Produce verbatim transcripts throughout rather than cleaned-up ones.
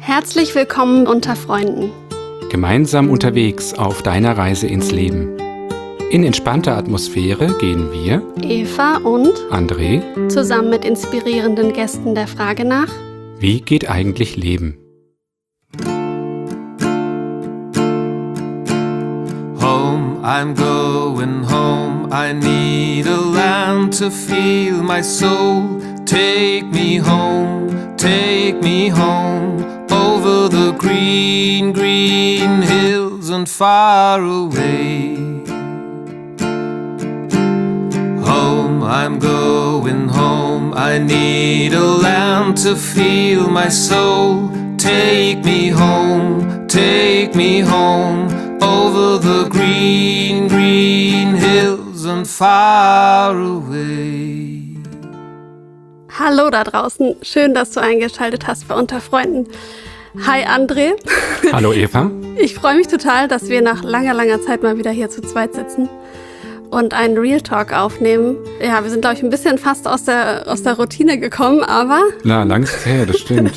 Herzlich willkommen unter Freunden. Gemeinsam unterwegs auf deiner Reise ins Leben. In entspannter Atmosphäre gehen wir, Eva und André, zusammen mit inspirierenden Gästen der Frage nach: Wie geht eigentlich Leben? Home, I'm going home. I need a land to feel my soul. Take me home, take me home. Over the green, green hills and far away. Home, I'm going home. I need a land to feel my soul. Take me home, take me home. Over the green, green hills and far away. Hallo da draußen, schön, dass du eingeschaltet hast bei Unter Freunden. Hi André. Hallo Eva. Ich freue mich total, dass wir nach langer, langer Zeit mal wieder hier zu zweit sitzen und einen Real Talk aufnehmen. Ja, wir sind, glaube ich, ein bisschen fast aus der, aus der Routine gekommen, aber... Na, lang ist her, das stimmt.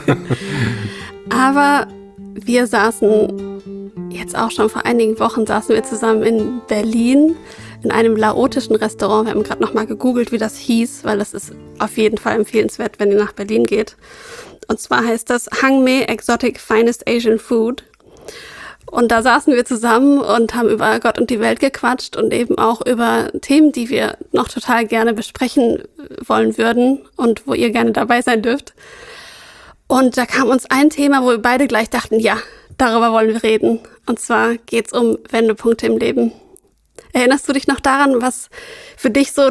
Aber wir saßen, jetzt auch schon vor einigen Wochen, saßen wir zusammen in Berlin in einem laotischen Restaurant. Wir haben gerade nochmal gegoogelt, wie das hieß, weil das ist auf jeden Fall empfehlenswert, wenn ihr nach Berlin geht. Und zwar heißt das Hangme Exotic Finest Asian Food. Und da saßen wir zusammen und haben über Gott und die Welt gequatscht und eben auch über Themen, die wir noch total gerne besprechen wollen würden und wo ihr gerne dabei sein dürft. Und da kam uns ein Thema, wo wir beide gleich dachten, ja, darüber wollen wir reden. Und zwar geht's um Wendepunkte im Leben. Erinnerst du dich noch daran, was für dich so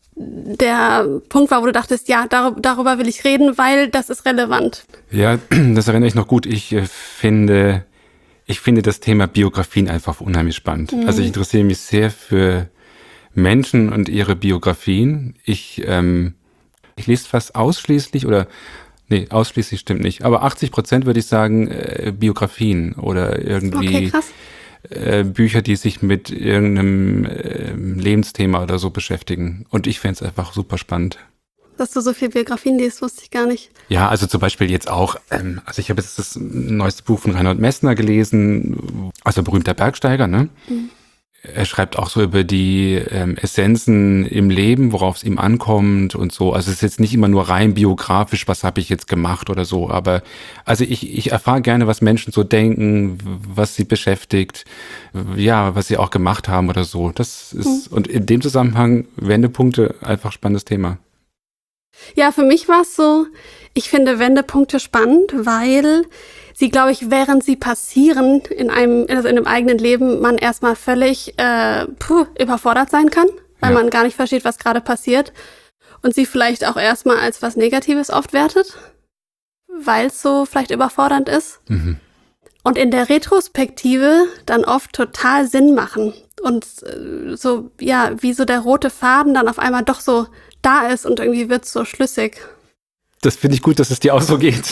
der Punkt war, wo du dachtest, ja, dar- darüber will ich reden, weil das ist relevant? Ja, das erinnere ich noch gut. Ich äh, finde, ich finde das Thema Biografien einfach unheimlich spannend. Mhm. Also ich interessiere mich sehr für Menschen und ihre Biografien. Ich, ähm, ich lese fast ausschließlich oder Nee, ausschließlich stimmt nicht. Aber achtzig Prozent würde ich sagen, äh, Biografien oder irgendwie okay, krass. äh, Bücher, die sich mit irgendeinem äh, Lebensthema oder so beschäftigen. Und ich fände es einfach super spannend. Dass du so viel Biografien liest, wusste ich gar nicht. Ja, also zum Beispiel jetzt auch, ähm, also ich habe jetzt das neueste Buch von Reinhold Messner gelesen, also berühmter Bergsteiger, ne? Mhm. Er schreibt auch so über die ähm, Essenzen im Leben, worauf es ihm ankommt und so. Also es ist jetzt nicht immer nur rein biografisch, was habe ich jetzt gemacht oder so. Aber also ich, ich erfahre gerne, was Menschen so denken, was sie beschäftigt, ja, was sie auch gemacht haben oder so. Das ist, mhm. Und in dem Zusammenhang Wendepunkte einfach spannendes Thema. Ja, für mich war es so, ich finde Wendepunkte spannend, weil sie, glaube ich, während sie passieren in einem, also in einem eigenen Leben, man erstmal völlig äh, puh, überfordert sein kann, weil ja. man gar nicht versteht, was gerade passiert und sie vielleicht auch erstmal als was Negatives oft wertet, weil es so vielleicht überfordernd ist. Mhm. Und in der Retrospektive dann oft total Sinn machen und äh, so, ja, wie so der rote Faden dann auf einmal doch so da ist und irgendwie wird es so schlüssig. Das finde ich gut, dass es dir auch so geht.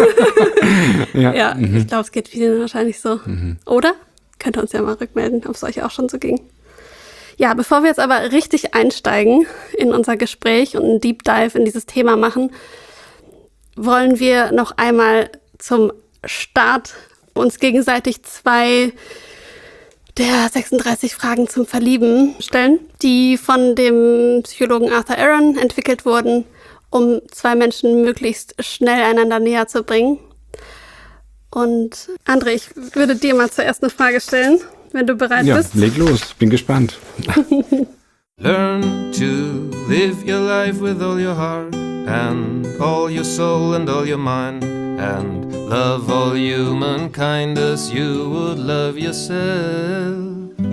ja, ja mhm. Ich glaube, es geht vielen wahrscheinlich so. Mhm. Oder? Könnt ihr uns ja mal rückmelden, ob es euch auch schon so ging. Ja, bevor wir jetzt aber richtig einsteigen in unser Gespräch und einen Deep Dive in dieses Thema machen, wollen wir noch einmal zum Start uns gegenseitig zwei der sechsunddreißig Fragen zum Verlieben stellen, die von dem Psychologen Arthur Aron entwickelt wurden, um zwei Menschen möglichst schnell einander näher zu bringen. Und André, ich würde dir mal zuerst eine Frage stellen, wenn du bereit ja, bist. Ja, leg los, bin gespannt. Learn to live your life with all your heart and all your soul and all your mind and love all humankind as you would love yourself.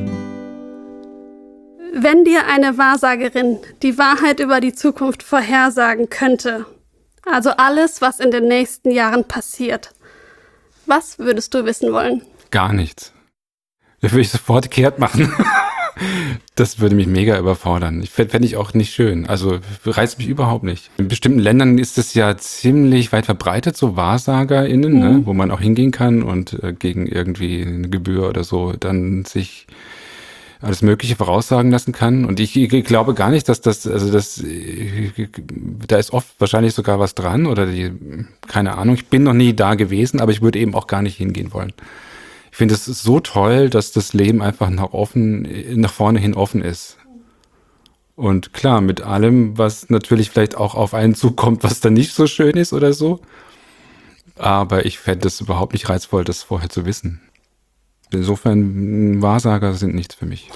Wenn dir eine Wahrsagerin die Wahrheit über die Zukunft vorhersagen könnte, also alles, was in den nächsten Jahren passiert, was würdest du wissen wollen? Gar nichts. Das würde ich sofort kehrt machen. Das würde mich mega überfordern. Ich fände ich auch nicht schön. Also reizt mich überhaupt nicht. In bestimmten Ländern ist es ja ziemlich weit verbreitet, so WahrsagerInnen, mhm. ne, wo man auch hingehen kann und äh, gegen irgendwie eine Gebühr oder so dann sich alles Mögliche voraussagen lassen kann. Und ich, ich glaube gar nicht, dass das, also das, da ist oft wahrscheinlich sogar was dran oder die, keine Ahnung, ich bin noch nie da gewesen, aber ich würde eben auch gar nicht hingehen wollen. Ich finde es so toll, dass das Leben einfach nach offen, nach vorne hin offen ist. Und klar, mit allem, was natürlich vielleicht auch auf einen zukommt, was dann nicht so schön ist oder so. Aber ich fände es überhaupt nicht reizvoll, das vorher zu wissen. Insofern, Wahrsager sind nichts für mich.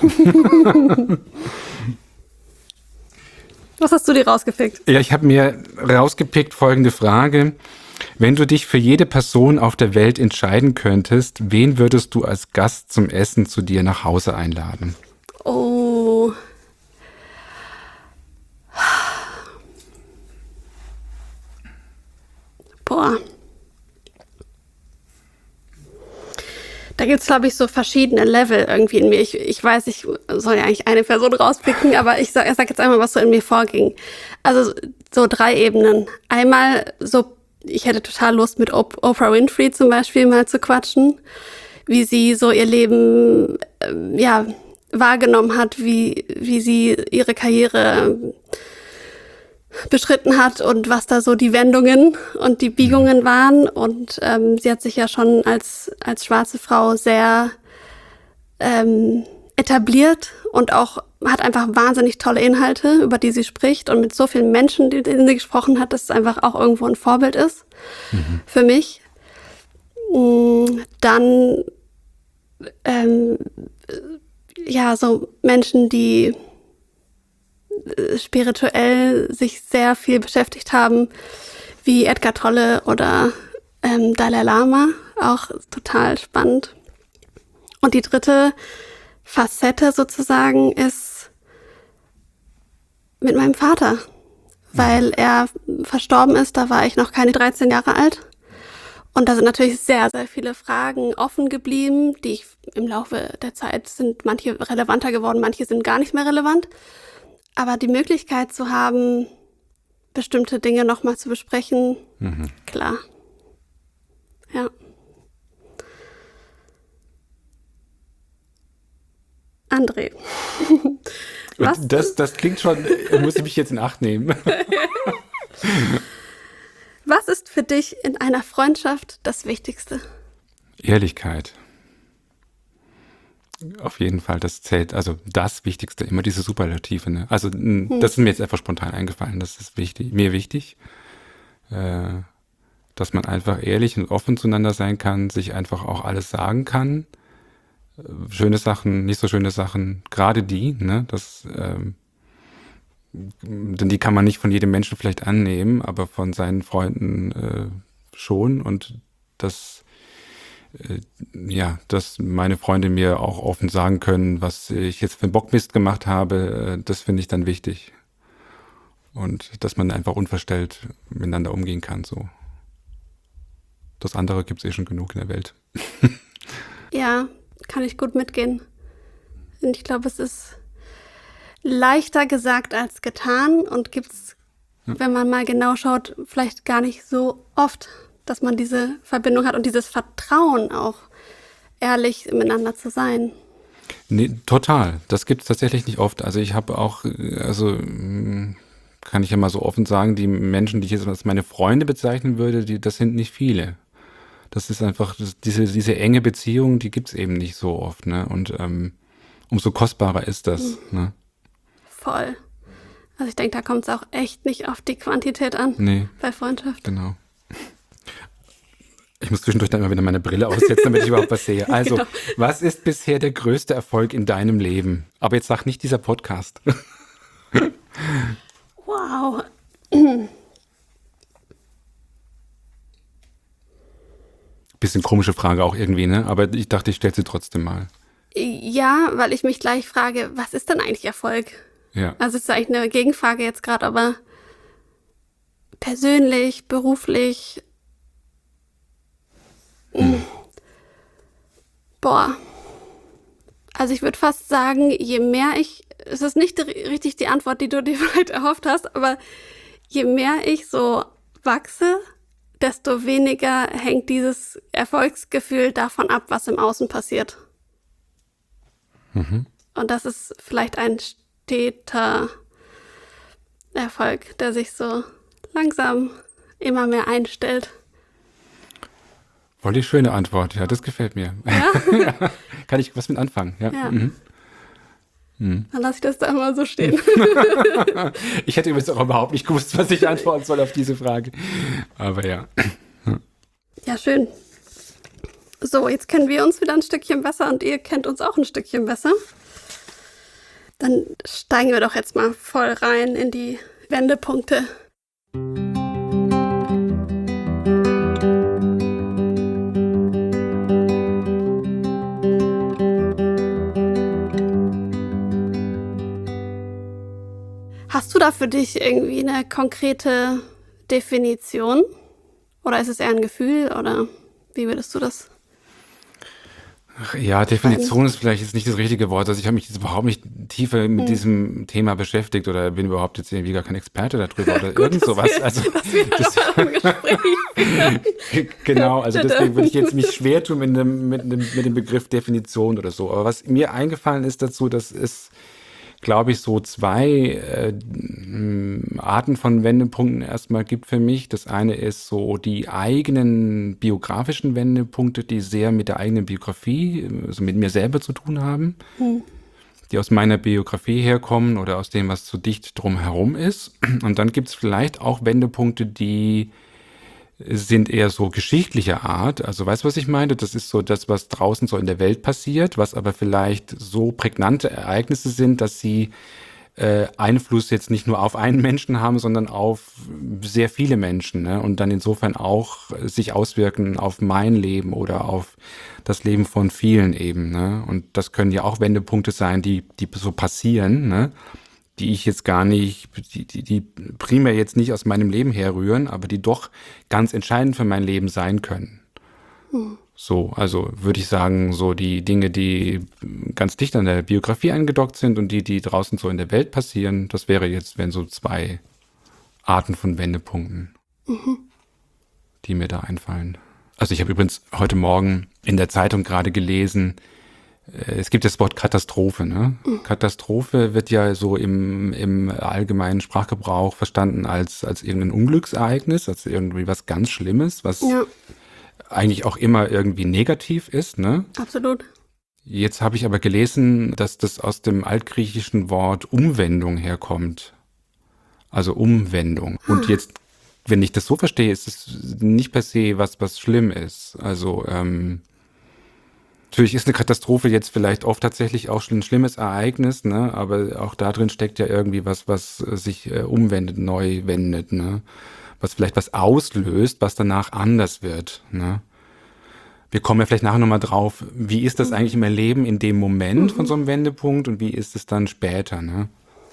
Was hast du dir rausgepickt? Ja, ich habe mir rausgepickt folgende Frage. Wenn du dich für jede Person auf der Welt entscheiden könntest, wen würdest du als Gast zum Essen zu dir nach Hause einladen? Oh. Boah. Da gibt es, glaube ich, so verschiedene Level irgendwie in mir. Ich, ich weiß, ich soll ja eigentlich eine Person rauspicken, aber ich sage sag jetzt einmal, was so in mir vorging. Also so drei Ebenen. Einmal so, ich hätte total Lust, mit Op- Oprah Winfrey zum Beispiel mal zu quatschen, wie sie so ihr Leben äh, ja, wahrgenommen hat, wie, wie sie ihre Karriere beschritten hat und was da so die Wendungen und die Biegungen waren. Und ähm, sie hat sich ja schon als, als schwarze Frau sehr ähm, etabliert und auch hat einfach wahnsinnig tolle Inhalte, über die sie spricht und mit so vielen Menschen, die, denen sie gesprochen hat, dass es einfach auch irgendwo ein Vorbild ist mhm. für mich. Dann ähm, ja, so Menschen, die spirituell sich sehr viel beschäftigt haben, wie Edgar Tolle oder ähm, Dalai Lama, auch total spannend. Und die dritte Facette sozusagen ist mit meinem Vater, weil er verstorben ist, da war ich noch keine dreizehn Jahre alt. Und da sind natürlich sehr, sehr viele Fragen offen geblieben, die ich im Laufe der Zeit sind manche relevanter geworden, manche sind gar nicht mehr relevant. Aber die Möglichkeit zu haben, bestimmte Dinge nochmal zu besprechen, mhm. klar. Ja. André. Was? Das, das klingt schon, muss ich mich jetzt in Acht nehmen. Was ist für dich in einer Freundschaft das Wichtigste? Ehrlichkeit. Auf jeden Fall, das zählt, also das Wichtigste, immer diese Superlative. Ne? Also hm. das ist mir jetzt einfach spontan eingefallen, das ist wichtig, mir wichtig, äh, dass man einfach ehrlich und offen zueinander sein kann, sich einfach auch alles sagen kann. Äh, schöne Sachen, nicht so schöne Sachen, gerade die, ne, das, ähm, denn die kann man nicht von jedem Menschen vielleicht annehmen, aber von seinen Freunden äh, schon und das ja, dass meine Freunde mir auch offen sagen können, was ich jetzt für einen Bockmist gemacht habe, das finde ich dann wichtig. Und dass man einfach unverstellt miteinander umgehen kann, so. Das andere gibt es eh schon genug in der Welt. Ja, kann ich gut mitgehen. Und ich glaube, es ist leichter gesagt als getan und gibt's, ja. wenn man mal genau schaut, vielleicht gar nicht so oft, dass man diese Verbindung hat und dieses Vertrauen auch, ehrlich miteinander zu sein. Nee, total. Das gibt es tatsächlich nicht oft. Also ich habe auch, also kann ich ja mal so offen sagen, die Menschen, die ich jetzt als meine Freunde bezeichnen würde, die, das sind nicht viele. Das ist einfach, das, diese, diese enge Beziehung, die gibt es eben nicht so oft. Ne? Und ähm, umso kostbarer ist das. Mhm. Ne? Voll. Also ich denke, da kommt es auch echt nicht auf die Quantität an, nee, bei Freundschaft. Genau. Ich muss zwischendurch dann immer wieder meine Brille aussetzen, damit ich überhaupt was sehe. Also, genau. Was ist bisher der größte Erfolg in deinem Leben? Aber jetzt sag nicht dieser Podcast. Wow. Bisschen komische Frage auch irgendwie, ne? Aber ich dachte, ich stelle sie trotzdem mal. Ja, weil ich mich gleich frage, was ist denn eigentlich Erfolg? Ja. Also es ist eigentlich eine Gegenfrage jetzt gerade, aber persönlich, beruflich, hm. boah. Also ich würde fast sagen, je mehr ich, es ist nicht richtig die Antwort, die du dir vielleicht erhofft hast, aber je mehr ich so wachse, desto weniger hängt dieses Erfolgsgefühl davon ab, was im Außen passiert. Mhm. Und das ist vielleicht ein steter Erfolg, der sich so langsam immer mehr einstellt. Voll die schöne Antwort, ja, das gefällt mir. Ja? Ja, kann ich was mit anfangen, ja. Ja. Mhm. Mhm. Dann lasse ich das da mal so stehen. Ich hätte übrigens auch überhaupt nicht gewusst, was ich antworten soll auf diese Frage. Aber ja. Ja, schön. So, jetzt kennen wir uns wieder ein Stückchen besser und ihr kennt uns auch ein Stückchen besser. Dann steigen wir doch jetzt mal voll rein in die Wendepunkte. Hast du da für dich irgendwie eine konkrete Definition? Oder ist es eher ein Gefühl? Oder wie würdest du das? Ja, Definition ist vielleicht jetzt nicht das richtige Wort. Also ich habe mich jetzt überhaupt nicht tiefer mit hm. diesem Thema beschäftigt oder bin überhaupt jetzt irgendwie gar kein Experte darüber oder Gut, irgend sowas. Wir, also dass wir das im Gespräch Genau, also deswegen würde ich jetzt mich schwer tun mit dem, mit, dem, mit dem Begriff Definition oder so. Aber was mir eingefallen ist dazu, dass es, glaube ich, so zwei äh, Arten von Wendepunkten erstmal gibt für mich. Das eine ist so die eigenen biografischen Wendepunkte, die sehr mit der eigenen Biografie, also mit mir selber zu tun haben, hm. die aus meiner Biografie herkommen oder aus dem, was so dicht drumherum ist. Und dann gibt es vielleicht auch Wendepunkte, die sind eher so geschichtlicher Art. Also weißt du, was ich meine? Das ist so das, was draußen so in der Welt passiert, was aber vielleicht so prägnante Ereignisse sind, dass sie äh, Einfluss jetzt nicht nur auf einen Menschen haben, sondern auf sehr viele Menschen, ne? Und dann insofern auch sich auswirken auf mein Leben oder auf das Leben von vielen eben, ne? Und das können ja auch Wendepunkte sein, die, die so passieren, ne? Die ich jetzt gar nicht, die, die, die primär jetzt nicht aus meinem Leben herrühren, aber die doch ganz entscheidend für mein Leben sein können. Hm. So, also würde ich sagen, so die Dinge, die ganz dicht an der Biografie angedockt sind und die, die draußen so in der Welt passieren, das wäre jetzt, wären so zwei Arten von Wendepunkten, mhm. die mir da einfallen. Also ich habe übrigens heute Morgen in der Zeitung gerade gelesen, es gibt das Wort Katastrophe, ne? Mhm. Katastrophe wird ja so im, im allgemeinen Sprachgebrauch verstanden als, als irgendein Unglücksereignis, als irgendwie was ganz Schlimmes, was ja. eigentlich auch immer irgendwie negativ ist, ne? Absolut. Jetzt habe ich aber gelesen, dass das aus dem altgriechischen Wort Umwendung herkommt. Also Umwendung. Ah. Und jetzt, wenn ich das so verstehe, ist es nicht per se was, was schlimm ist. Also, ähm, natürlich ist eine Katastrophe jetzt vielleicht oft tatsächlich auch ein schlimmes Ereignis, ne? Aber auch da drin steckt ja irgendwie was, was sich äh, umwendet, neu wendet, ne? Was vielleicht was auslöst, was danach anders wird, ne? Wir kommen ja vielleicht nachher nochmal drauf, wie ist das eigentlich im Leben in dem Moment von so einem Wendepunkt und wie ist es dann später, ne?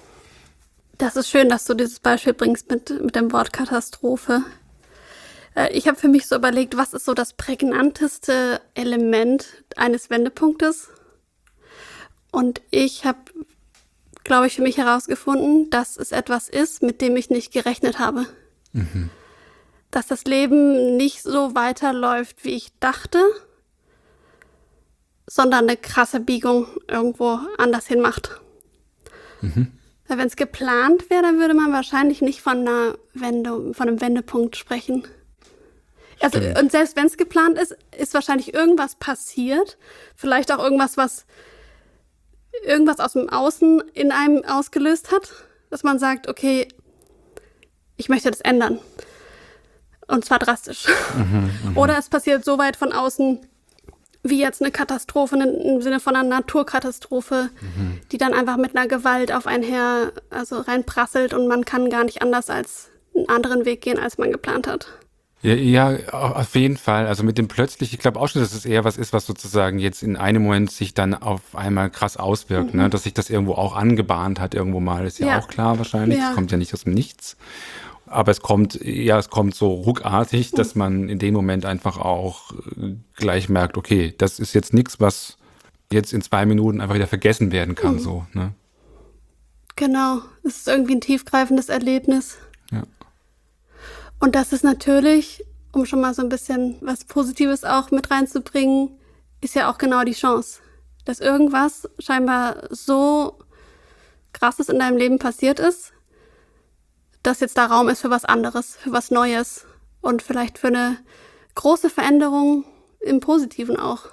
Das ist schön, dass du dieses Beispiel bringst mit, mit dem Wort Katastrophe. Ich habe für mich so überlegt, was ist so das prägnanteste Element eines Wendepunktes? Und ich habe, glaube ich, für mich herausgefunden, dass es etwas ist, mit dem ich nicht gerechnet habe. Mhm. Dass das Leben nicht so weiterläuft, wie ich dachte, sondern eine krasse Biegung irgendwo anders hin macht. Mhm. Weil wenn es geplant wäre, dann würde man wahrscheinlich nicht von einer Wende, von einem Wendepunkt sprechen. Also, und selbst wenn es geplant ist, ist wahrscheinlich irgendwas passiert. Vielleicht auch irgendwas, was irgendwas aus dem Außen in einem ausgelöst hat. Dass man sagt, okay, ich möchte das ändern. Und zwar drastisch. Mhm, mh. Oder es passiert so weit von außen, wie jetzt eine Katastrophe, im Sinne von einer Naturkatastrophe, mhm. die dann einfach mit einer Gewalt auf einen her, also reinprasselt und man kann gar nicht anders als einen anderen Weg gehen, als man geplant hat. Ja, ja, auf jeden Fall. Also mit dem plötzlich, ich glaube auch schon, dass es eher was ist, was sozusagen jetzt in einem Moment sich dann auf einmal krass auswirkt, mhm. ne? Dass sich das irgendwo auch angebahnt hat irgendwo mal, ist ja, ja. auch klar wahrscheinlich. Ja. Das kommt ja nicht aus dem Nichts. Aber es kommt, ja, es kommt so ruckartig, mhm. dass man in dem Moment einfach auch gleich merkt, okay, das ist jetzt nichts, was jetzt in zwei Minuten einfach wieder vergessen werden kann, mhm. so, ne? Genau. Es ist irgendwie ein tiefgreifendes Erlebnis. Ja. Und das ist natürlich, um schon mal so ein bisschen was Positives auch mit reinzubringen, ist ja auch genau die Chance. dass irgendwas scheinbar so Krasses in deinem Leben passiert ist, dass jetzt da Raum ist für was anderes, für was Neues und vielleicht für eine große Veränderung im Positiven auch.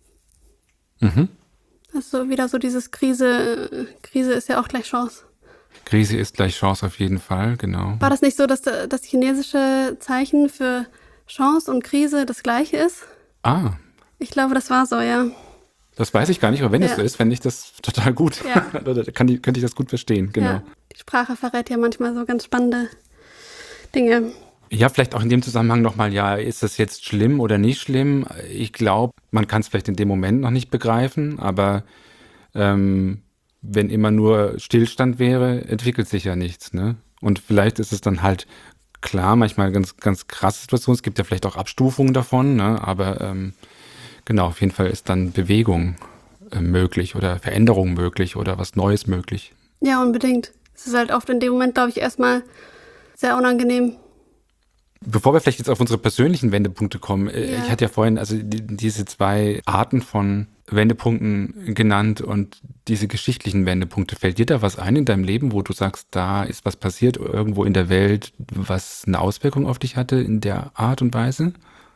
Mhm. Also wieder so dieses Krise, Krise ist ja auch gleich Chance. Krise ist gleich Chance auf jeden Fall, genau. War das nicht so, dass das chinesische Zeichen für Chance und Krise das gleiche ist? Ah, Ich glaube, das war so, ja. das weiß ich gar nicht, aber wenn es Ja. so ist, fände ich das total gut. Ja. Oder kann die, könnte ich das gut verstehen, genau. Ja. Die Sprache verrät ja manchmal so ganz spannende Dinge. Ja, vielleicht auch in dem Zusammenhang nochmal, ja, ist das jetzt schlimm oder nicht schlimm? Ich glaube, man kann es vielleicht in dem Moment noch nicht begreifen, aber ähm, wenn immer nur Stillstand wäre, entwickelt sich ja nichts, ne? Und vielleicht ist es dann halt klar, manchmal ganz, ganz krasse Situationen, es gibt ja vielleicht auch Abstufungen davon, ne? Aber ähm, genau, auf jeden Fall ist dann Bewegung äh, möglich oder Veränderung möglich oder was Neues möglich. Ja, unbedingt. Es ist halt oft in dem Moment, glaube ich, erstmal sehr unangenehm. Bevor wir vielleicht jetzt auf unsere persönlichen Wendepunkte kommen, äh, Ja. ich hatte ja vorhin also die, diese zwei Arten von Wendepunkten genannt und diese geschichtlichen Wendepunkte. Fällt dir da was ein in deinem Leben, wo du sagst, da ist was passiert irgendwo in der Welt, was eine Auswirkung auf dich hatte in der Art und Weise?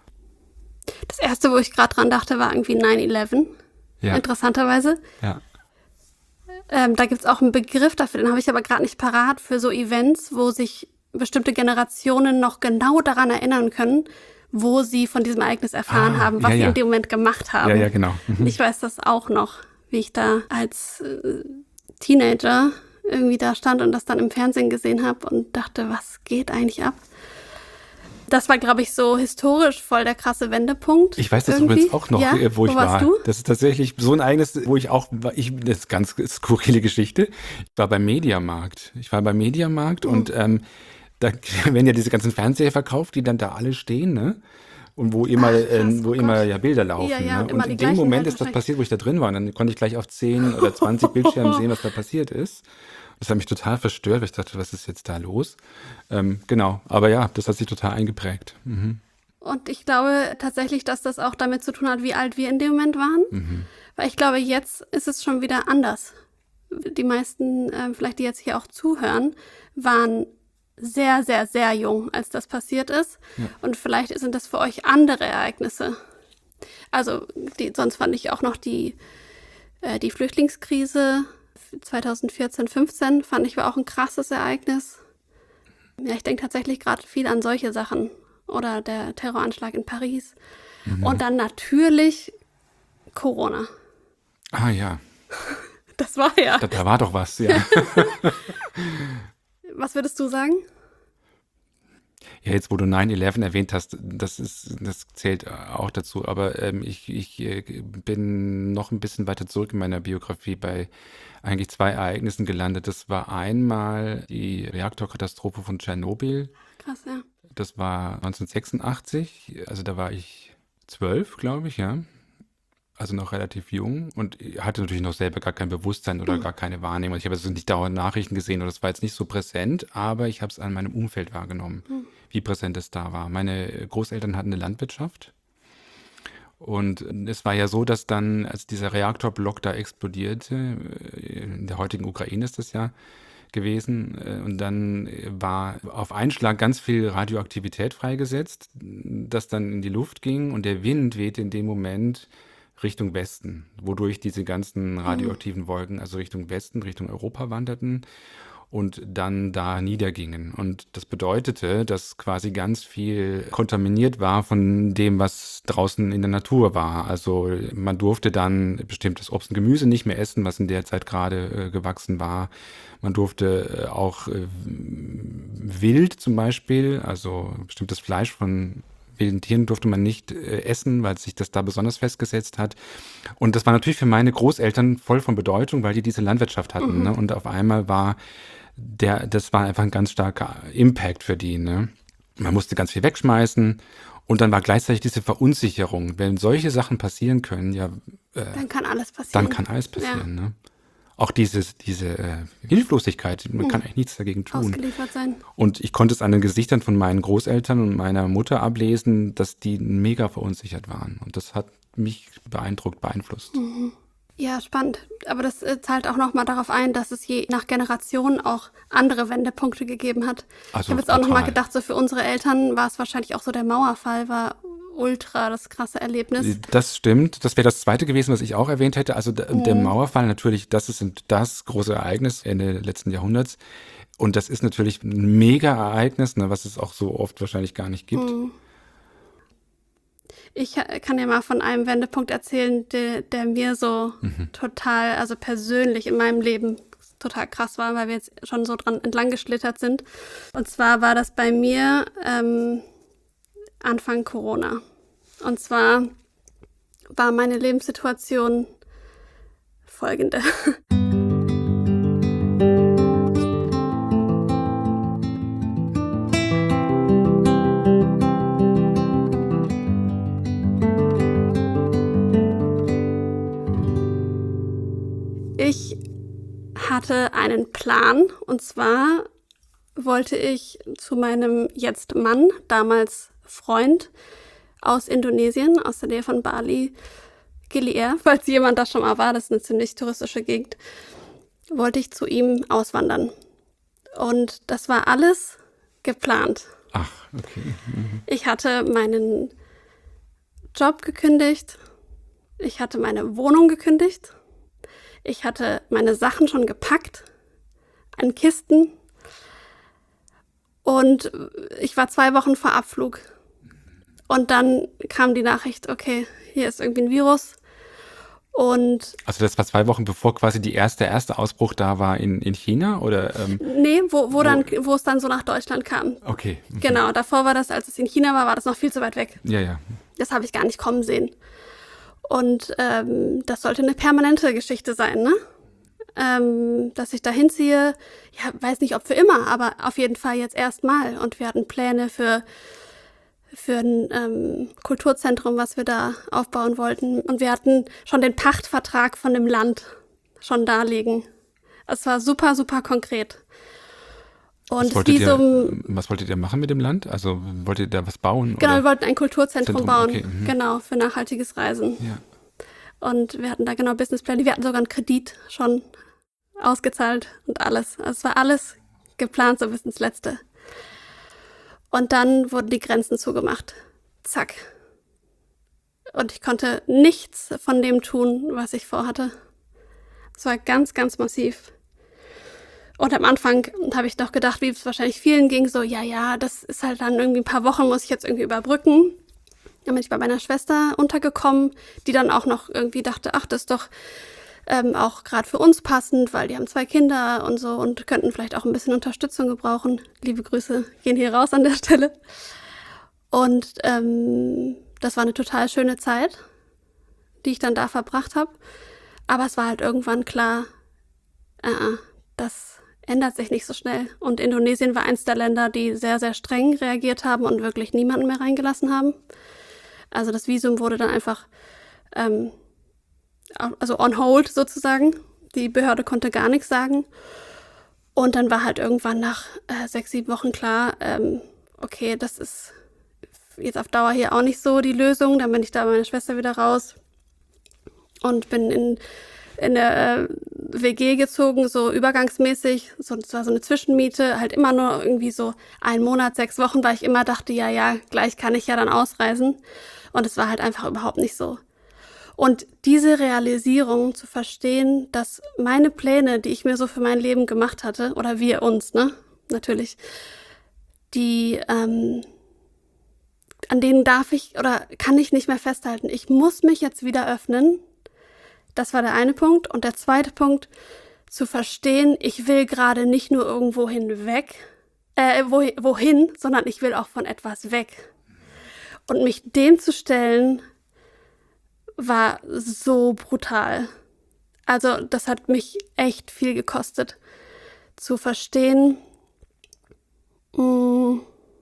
Das erste, wo ich gerade dran dachte, war irgendwie nine eleven. Ja, Interessanterweise. ja. Ähm, da gibt es auch einen Begriff dafür, den habe ich aber gerade nicht parat, für so Events, wo sich bestimmte Generationen noch genau daran erinnern können, wo sie von diesem Ereignis erfahren Ah, haben, was ja, sie ja. in dem Moment gemacht haben. Ja, ja, genau. Mhm. Ich weiß das auch noch, wie ich da als äh, Teenager irgendwie da stand und das dann im Fernsehen gesehen habe und dachte, was geht eigentlich ab? Das war, glaube ich, so historisch voll der krasse Wendepunkt. Ich weiß das irgendwie. übrigens auch noch, Ja? äh, wo ich warst war. Du? Das ist tatsächlich so ein eigenes, wo ich auch, war- ich, das ist ganz skurrile Geschichte. Ich war beim Mediamarkt. Ich war beim Mediamarkt Mhm. und ähm, da werden ja diese ganzen Fernseher verkauft, die dann da alle stehen, ne? Und wo immer, Ach, krass, ähm, wo oh immer Gott. ja Bilder laufen. Ja, ja, ne? und immer Und die in dem gleichen Moment halt ist das wahrscheinlich. passiert, wo ich da drin war. Und dann konnte ich gleich auf zehn oder zwanzig Bildschirmen sehen, was da passiert ist. Das hat mich total verstört, weil ich dachte, was ist jetzt da los? Ähm, genau, aber ja, das hat sich total eingeprägt. Mhm. Und ich glaube tatsächlich, dass das auch damit zu tun hat, wie alt wir in dem Moment waren. Mhm. Weil ich glaube, jetzt ist es schon wieder anders. Die meisten, ähm, vielleicht die jetzt hier auch zuhören, waren sehr, sehr, sehr jung, als das passiert ist. Ja. Und vielleicht sind das für euch andere Ereignisse. Also die, sonst fand ich auch noch die, äh, die Flüchtlingskrise zweitausendvierzehn, fünfzehn fand ich war auch ein krasses Ereignis. Ja, ich denke tatsächlich gerade viel an solche Sachen. Oder der Terroranschlag in Paris. Und dann natürlich Corona. Ah ja, Das war ja. da, da war doch was, ja. Was würdest du sagen? Ja, jetzt wo du nine eleven erwähnt hast, das ist, das zählt auch dazu, aber ähm, ich, ich äh, bin noch ein bisschen weiter zurück in meiner Biografie bei eigentlich zwei Ereignissen gelandet. Das war einmal die Reaktorkatastrophe von Tschernobyl. Krass, ja. Das war neunzehnhundertsechsundachtzig, also da war ich zwölf, glaube ich, ja. Also noch relativ jung und hatte natürlich noch selber gar kein Bewusstsein oder gar keine Wahrnehmung. Ich habe also nicht dauernd Nachrichten gesehen oder das war jetzt nicht so präsent, aber ich habe es an meinem Umfeld wahrgenommen, wie präsent es da war. Meine Großeltern hatten eine Landwirtschaft und es war ja so, dass dann, als dieser Reaktorblock da explodierte, in der heutigen Ukraine ist das ja gewesen, äh, und dann äh, war auf einen Schlag ganz viel Radioaktivität freigesetzt, das dann in die Luft ging und der Wind wehte in dem Moment Richtung Westen, wodurch diese ganzen radioaktiven Wolken also Richtung Westen, Richtung Europa wanderten und dann da niedergingen. Und das bedeutete, dass quasi ganz viel kontaminiert war von dem, was draußen in der Natur war. Also man durfte dann bestimmtes Obst und Gemüse nicht mehr essen, was in der Zeit gerade äh, gewachsen war. Man durfte äh, auch äh, Wild zum Beispiel, also bestimmtes Fleisch von wilden Tieren durfte man nicht äh, essen, weil sich das da besonders festgesetzt hat. Und das war natürlich für meine Großeltern voll von Bedeutung, weil die diese Landwirtschaft hatten. Mhm. Ne? Und auf einmal war der, das war einfach ein ganz starker Impact für die. Ne? Man musste ganz viel wegschmeißen. Und dann war gleichzeitig diese Verunsicherung. Wenn solche Sachen passieren können, ja, äh, Dann kann alles passieren. dann kann alles passieren. Ja. Ne? Auch dieses, diese äh, Hilflosigkeit, man kann eigentlich nichts dagegen tun. Ausgeliefert sein. Und ich konnte es an den Gesichtern von meinen Großeltern und meiner Mutter ablesen, dass die mega verunsichert waren. Und das hat mich beeindruckt, beeinflusst. Ja, spannend. Aber das äh, zahlt auch nochmal darauf ein, dass es je nach Generation auch andere Wendepunkte gegeben hat. Also ich habe jetzt auch nochmal total. gedacht, so für unsere Eltern war es wahrscheinlich auch so, der Mauerfall war ultra das krasse Erlebnis. Das stimmt. Das wäre das zweite gewesen, was ich auch erwähnt hätte. Also d- der Mhm. Mauerfall natürlich, das ist das große Ereignis Ende letzten Jahrhunderts. Und das ist natürlich ein Mega-Ereignis, ne, was es auch so oft wahrscheinlich gar nicht gibt. Mhm. Ich äh, kann dir mal von einem Wendepunkt erzählen, der, der mir so Mhm. total, also persönlich in meinem Leben total krass war, weil wir jetzt schon so dran entlang geschlittert sind. Und zwar war das bei mir ähm, Anfang Corona. Und zwar war meine Lebenssituation folgende. Ich hatte einen Plan, und zwar wollte ich zu meinem jetzt Mann, damals Freund, aus Indonesien, aus der Nähe von Bali, Gili Air, falls jemand da schon mal war, das ist eine ziemlich touristische Gegend, wollte ich zu ihm auswandern. Und das war alles geplant. Ach, okay. Mhm. Ich hatte meinen Job gekündigt, ich hatte meine Wohnung gekündigt, ich hatte meine Sachen schon gepackt, an Kisten, und ich war zwei Wochen vor Abflug. Und dann kam die Nachricht, okay, hier ist irgendwie ein Virus. Und Also das war zwei Wochen bevor quasi die erste, erste Ausbruch da war in, in China, oder? Ähm, nee, wo, wo, dann, wo es dann so nach Deutschland kam. okay. Mhm. Genau, davor war das, als es in China war, war das noch viel zu weit weg. Ja, ja. Das habe ich gar nicht kommen sehen. Und ähm, das sollte eine permanente Geschichte sein, ne? Ähm, dass ich da hinziehe, ja, weiß nicht, ob für immer, aber auf jeden Fall jetzt erstmal. Und wir hatten Pläne für, für ein ähm, Kulturzentrum, was wir da aufbauen wollten. Und wir hatten schon den Pachtvertrag von dem Land schon da liegen. Es war super, super konkret. Und Was wolltet, wie so ihr, ein, was wolltet ihr machen mit dem Land? Also wolltet ihr da was bauen? genau, oder? wir wollten ein Kulturzentrum Zentrum, bauen, okay, mhm. genau, für nachhaltiges Reisen. Ja. Und wir hatten da genau Businesspläne. Wir hatten sogar einen Kredit schon ausgezahlt und alles. Also es war alles geplant, so bis ins Letzte. Und dann wurden die Grenzen zugemacht. Zack. Und ich konnte nichts von dem tun, was ich vorhatte. Es war ganz, ganz massiv. Und am Anfang habe ich noch gedacht, wie es wahrscheinlich vielen ging, so, ja, ja, das ist halt dann irgendwie ein paar Wochen, muss ich jetzt irgendwie überbrücken. Dann bin ich bei meiner Schwester untergekommen, die dann auch noch irgendwie dachte, ach, das ist doch ähm, auch gerade für uns passend, weil die haben zwei Kinder und so und könnten vielleicht auch ein bisschen Unterstützung gebrauchen. Liebe Grüße gehen hier raus an der Stelle. Und ähm, das war eine total schöne Zeit, die ich dann da verbracht habe. Aber es war halt irgendwann klar, äh, das ändert sich nicht so schnell. Und Indonesien war eins der Länder, die sehr, sehr streng reagiert haben und wirklich niemanden mehr reingelassen haben. Also das Visum wurde dann einfach, ähm, also on hold sozusagen. Die Behörde konnte gar nichts sagen. Und dann war halt irgendwann nach äh, sechs, sieben Wochen klar, ähm, okay, das ist jetzt auf Dauer hier auch nicht so die Lösung. Dann bin ich da bei meiner Schwester wieder raus und bin in, in der äh, W G gezogen, so übergangsmäßig. So, das war so eine Zwischenmiete, halt immer nur irgendwie so ein Monat, sechs Wochen, weil ich immer dachte, ja, ja, gleich kann ich ja dann ausreisen. Und es war halt einfach überhaupt nicht so. Und diese Realisierung zu verstehen, dass meine Pläne, die ich mir so für mein Leben gemacht hatte, oder wir uns, ne, natürlich, die, ähm, an denen darf ich oder kann ich nicht mehr festhalten. Ich muss mich jetzt wieder öffnen. Das war der eine Punkt. Und der zweite Punkt, zu verstehen, ich will gerade nicht nur irgendwo hinweg, äh, wohin, wohin, sondern ich will auch von etwas weg. Und mich dem zu stellen, war so brutal. Also das hat mich echt viel gekostet, zu verstehen, mh,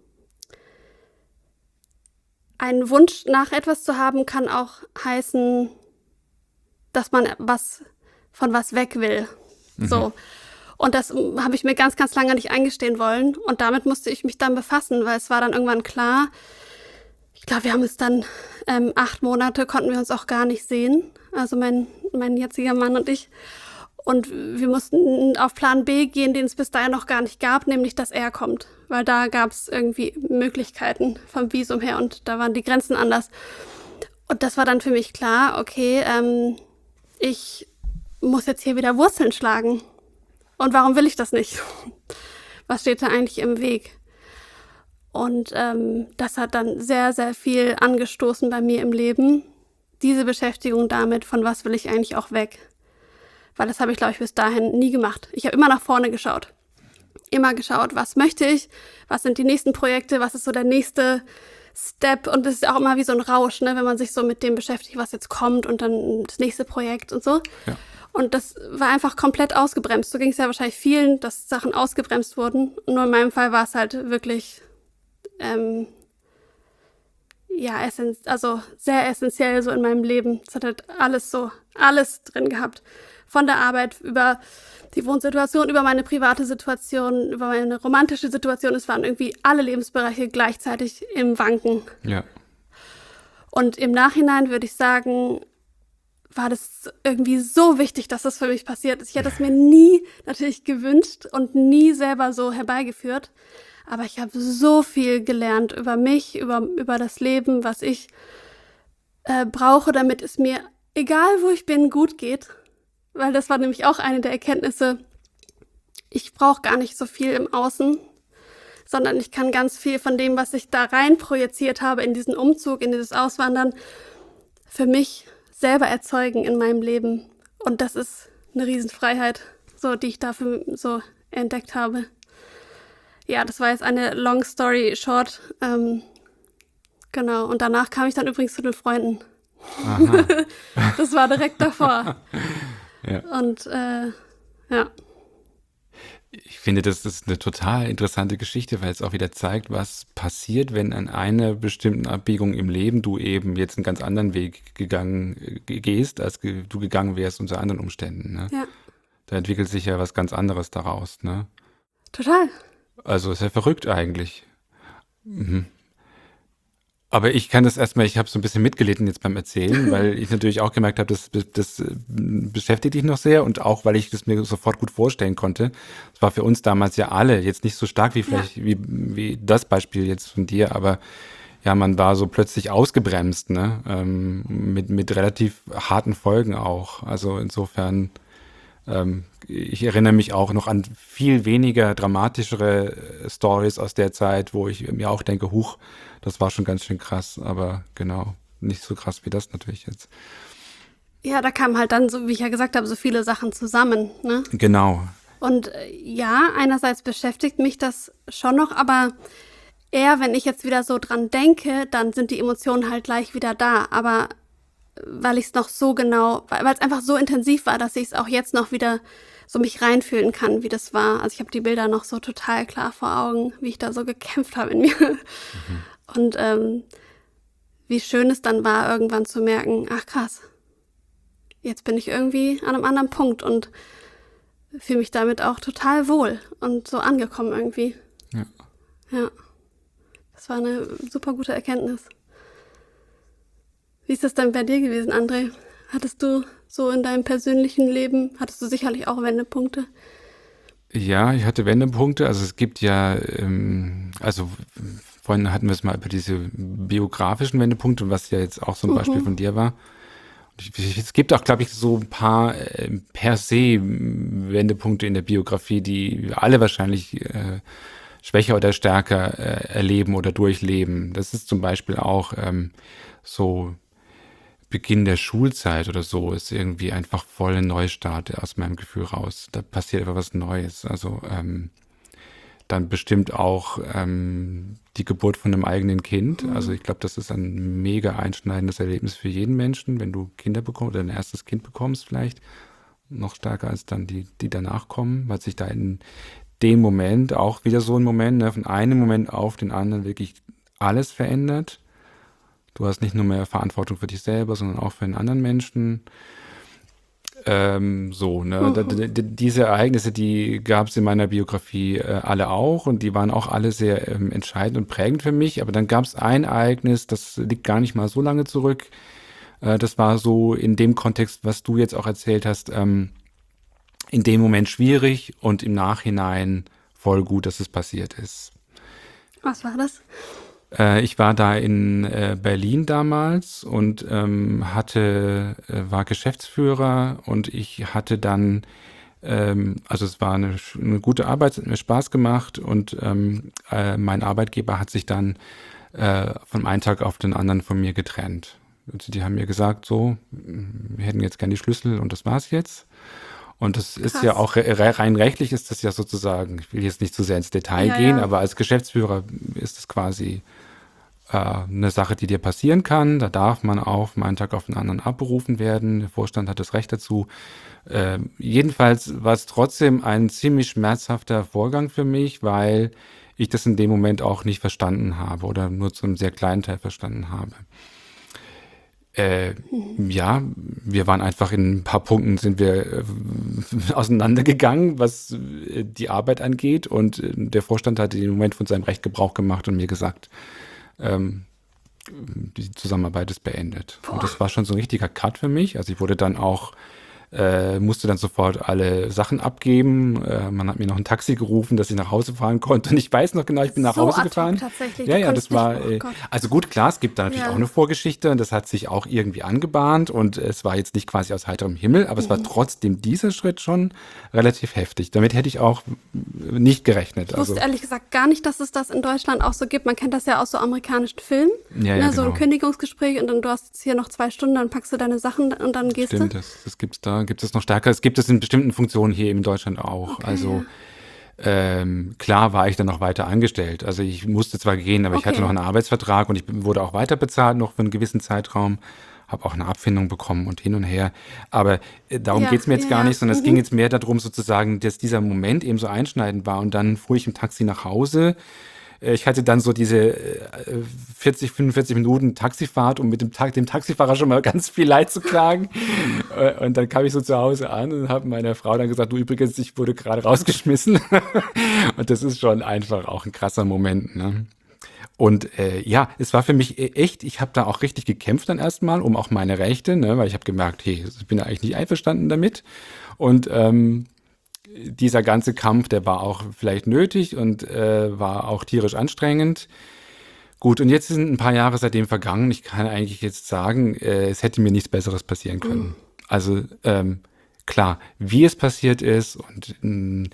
einen Wunsch nach etwas zu haben, kann auch heißen, dass man was von was weg will. Mhm. So. Und das habe ich mir ganz, ganz lange nicht eingestehen wollen. Und damit musste ich mich dann befassen, weil es war dann irgendwann klar, ich glaube, wir haben es dann ähm, acht Monate, konnten wir uns auch gar nicht sehen. Also mein, mein jetziger Mann und ich. Und wir mussten auf Plan B gehen, den es bis dahin noch gar nicht gab, nämlich, dass er kommt. Weil da gab es irgendwie Möglichkeiten vom Visum her und da waren die Grenzen anders. Und das war dann für mich klar, okay, ähm, ich muss jetzt hier wieder Wurzeln schlagen. Und warum will ich das nicht? Was steht da eigentlich im Weg? Und ähm, das hat dann sehr, sehr viel angestoßen bei mir im Leben. Diese Beschäftigung damit, von was will ich eigentlich auch weg? Weil das habe ich, glaube ich, bis dahin nie gemacht. Ich habe immer nach vorne geschaut. Immer geschaut, was möchte ich? Was sind die nächsten Projekte? Was ist so der nächste Step? Und das ist auch immer wie so ein Rausch, ne? Wenn man sich so mit dem beschäftigt, was jetzt kommt und dann das nächste Projekt und so. Ja. Und das war einfach komplett ausgebremst. So ging es ja wahrscheinlich vielen, dass Sachen ausgebremst wurden. Und nur in meinem Fall war es halt wirklich ähm, ja, essen, also sehr essentiell so in meinem Leben. Es hat halt alles so, alles drin gehabt. Von der Arbeit über die Wohnsituation, über meine private Situation, über meine romantische Situation. Es waren irgendwie alle Lebensbereiche gleichzeitig im Wanken. Ja. Und im Nachhinein würde ich sagen, war das irgendwie so wichtig, dass das für mich passiert ist. Ich hätte es mir nie natürlich gewünscht und nie selber so herbeigeführt. Aber ich habe so viel gelernt über mich, über, über das Leben, was ich äh, brauche, damit es mir, egal wo ich bin, gut geht. Weil das war nämlich auch eine der Erkenntnisse, ich brauche gar nicht so viel im Außen, sondern ich kann ganz viel von dem, was ich da rein projiziert habe in diesen Umzug, in dieses Auswandern, für mich selber erzeugen in meinem Leben. Und das ist eine Riesenfreiheit, so, die ich dafür so entdeckt habe. Ja, das war jetzt eine long story short. Ähm, genau, und danach kam ich dann übrigens zu den Freunden. Aha. Das war direkt davor. Ja. Und äh, ja. Ich finde, das ist eine total interessante Geschichte, weil es auch wieder zeigt, was passiert, wenn an einer bestimmten Abbiegung im Leben du eben jetzt einen ganz anderen Weg gegangen äh, gehst, als ge- du gegangen wärst unter anderen Umständen. Ne? Ja, Da entwickelt sich ja was ganz anderes daraus. Ne? total. Also ist ja verrückt eigentlich. Mhm. Aber ich kann das erstmal, ich habe so ein bisschen mitgelitten jetzt beim Erzählen, weil ich natürlich auch gemerkt habe, das, das äh, beschäftigt dich noch sehr und auch, weil ich das mir sofort gut vorstellen konnte. Es war für uns damals ja alle, jetzt nicht so stark wie vielleicht, wie, wie das Beispiel jetzt von dir, aber ja, man war so plötzlich ausgebremst, ne? Ähm, mit, mit relativ harten Folgen auch. Also insofern, ähm, ich erinnere mich auch noch an viel weniger dramatischere äh, Stories aus der Zeit, wo ich mir auch denke, huch, das war schon ganz schön krass, aber genau, nicht so krass wie das natürlich jetzt. Ja, da kamen halt dann, so wie ich ja gesagt habe, so viele Sachen zusammen, ne? Genau, Und äh, ja, einerseits beschäftigt mich das schon noch, aber eher, wenn ich jetzt wieder so dran denke, dann sind die Emotionen halt gleich wieder da. Aber weil ich es noch so genau, weil es einfach so intensiv war, dass ich es auch jetzt noch wieder so mich reinfühlen kann, wie das war. Also ich habe die Bilder noch so total klar vor Augen, wie ich da so gekämpft habe in mir. Mhm. Und ähm, wie schön es dann war, irgendwann zu merken, ach krass, jetzt bin ich irgendwie an einem anderen Punkt und fühle mich damit auch total wohl und so angekommen irgendwie. ja. Ja, das war eine super gute Erkenntnis. Wie ist das denn bei dir gewesen, André? Hattest du so in deinem persönlichen Leben, hattest du sicherlich auch Wendepunkte? Ja, ich hatte Wendepunkte. Also es gibt ja, ähm, also vorhin hatten wir es mal über diese biografischen Wendepunkte, was ja jetzt auch so ein Mhm. Beispiel von dir war. Und ich- Es gibt auch, glaube ich, so ein paar äh, per se Wendepunkte in der Biografie, die wir alle wahrscheinlich äh, schwächer oder stärker äh, erleben oder durchleben. Das ist zum Beispiel auch ähm, so Beginn der Schulzeit oder so ist irgendwie einfach voll ein Neustart aus meinem Gefühl raus. Da passiert einfach was Neues. Also ähm, dann bestimmt auch ähm, die Geburt von einem eigenen Kind. Also ich glaube, das ist ein mega einschneidendes Erlebnis für jeden Menschen, wenn du Kinder bekommst oder ein erstes Kind bekommst vielleicht. Noch stärker als dann die, die danach kommen, weil sich da in dem Moment auch wieder so ein Moment, ne, von einem Moment auf den anderen wirklich alles verändert. Du hast nicht nur mehr Verantwortung für dich selber, sondern auch für einen anderen Menschen. Ähm, so, ne? Da, Mhm. d- d- diese Ereignisse, die gab es in meiner Biografie äh, alle auch und die waren auch alle sehr ähm, entscheidend und prägend für mich. Aber dann gab es ein Ereignis, das liegt gar nicht mal so lange zurück. Äh, das war so in dem Kontext, was du jetzt auch erzählt hast, ähm, in dem Moment schwierig und im Nachhinein voll gut, dass es passiert ist. Was war das? Äh, ich war da in äh, Berlin damals und ähm, hatte, äh, war Geschäftsführer und ich hatte dann, ähm, also es war eine, sch- eine gute Arbeit, es hat mir Spaß gemacht und ähm, äh, mein Arbeitgeber hat sich dann äh, von einem Tag auf den anderen von mir getrennt. Also die haben mir gesagt, so, wir hätten jetzt gern die Schlüssel und das war's jetzt. Und das ist ja Krass. auch re- re- rein rechtlich ist das ja sozusagen, ich will jetzt nicht zu sehr ins Detail Ja, gehen, ja. aber als Geschäftsführer ist es quasi äh, eine Sache, die dir passieren kann. Da darf man auch von einem Tag auf den anderen abberufen werden. Der Vorstand hat das Recht dazu. Äh, jedenfalls war es trotzdem ein ziemlich schmerzhafter Vorgang für mich, weil ich das in dem Moment auch nicht verstanden habe oder nur zu einem sehr kleinen Teil verstanden habe. Äh, ja, wir waren einfach in ein paar Punkten sind wir äh, auseinandergegangen, was äh, die Arbeit angeht. Und äh, der Vorstand hatte im Moment von seinem Recht Gebrauch gemacht und mir gesagt, ähm, die Zusammenarbeit ist beendet. Und Boah. das war schon so ein richtiger Cut für mich. Also ich wurde dann auch, äh, musste dann sofort alle Sachen abgeben. Äh, man hat mir noch ein Taxi gerufen, dass ich nach Hause fahren konnte. Und ich weiß noch genau, ich bin nach So Hause ad hoc gefahren. tatsächlich. Ja, Du ja, das konntest nicht. war, Oh äh, Gott. also gut, klar, es gibt da natürlich auch Ja. eine Vorgeschichte und das hat sich auch irgendwie angebahnt und es war jetzt nicht quasi aus heiterem Himmel, aber es war trotzdem dieser Schritt schon relativ heftig. Damit hätte ich auch nicht gerechnet. Ich wusste Also, ehrlich gesagt gar nicht, dass es das in Deutschland auch so gibt. Man kennt das ja aus so amerikanischen Filmen. ja, ja, Ne, so ein genau. Kündigungsgespräch und dann du hast jetzt hier noch zwei Stunden, dann packst du deine Sachen und dann gehst Stimmt, du. das, das gibt's da, gibt es noch stärker. Es gibt es in bestimmten Funktionen hier in Deutschland auch. Okay, Also ja. ähm, klar war ich dann noch weiter angestellt. Also ich musste zwar gehen, aber ich hatte Okay. noch einen Arbeitsvertrag und ich wurde auch weiter bezahlt, noch für einen gewissen Zeitraum. Habe auch eine Abfindung bekommen und hin und her. Aber äh, darum Ja, geht's mir jetzt ja, gar ja. nicht, sondern es ging Mhm. jetzt mehr darum, sozusagen, dass dieser Moment eben so einschneidend war. Und dann fuhr ich im Taxi nach Hause. Äh, Ich hatte dann so diese äh, vierzig, fünfundvierzig Minuten Taxifahrt, um mit dem, Ta dem Taxifahrer schon mal ganz viel Leid zu klagen. Äh, Und dann kam ich so zu Hause an und habe meiner Frau dann gesagt, du übrigens, ich wurde gerade rausgeschmissen. Und das ist schon einfach auch ein krasser Moment, ne? Und äh, ja, es war für mich e- echt, ich habe da auch richtig gekämpft dann erstmal um auch meine Rechte, ne, weil ich habe gemerkt, hey, ich bin eigentlich nicht einverstanden damit. Und ähm, dieser ganze Kampf, der war auch vielleicht nötig und äh, war auch tierisch anstrengend. Gut, und jetzt sind ein paar Jahre seitdem vergangen. Ich kann eigentlich jetzt sagen, äh, es hätte mir nichts Besseres passieren können. Also ähm, klar, wie es passiert ist und mh,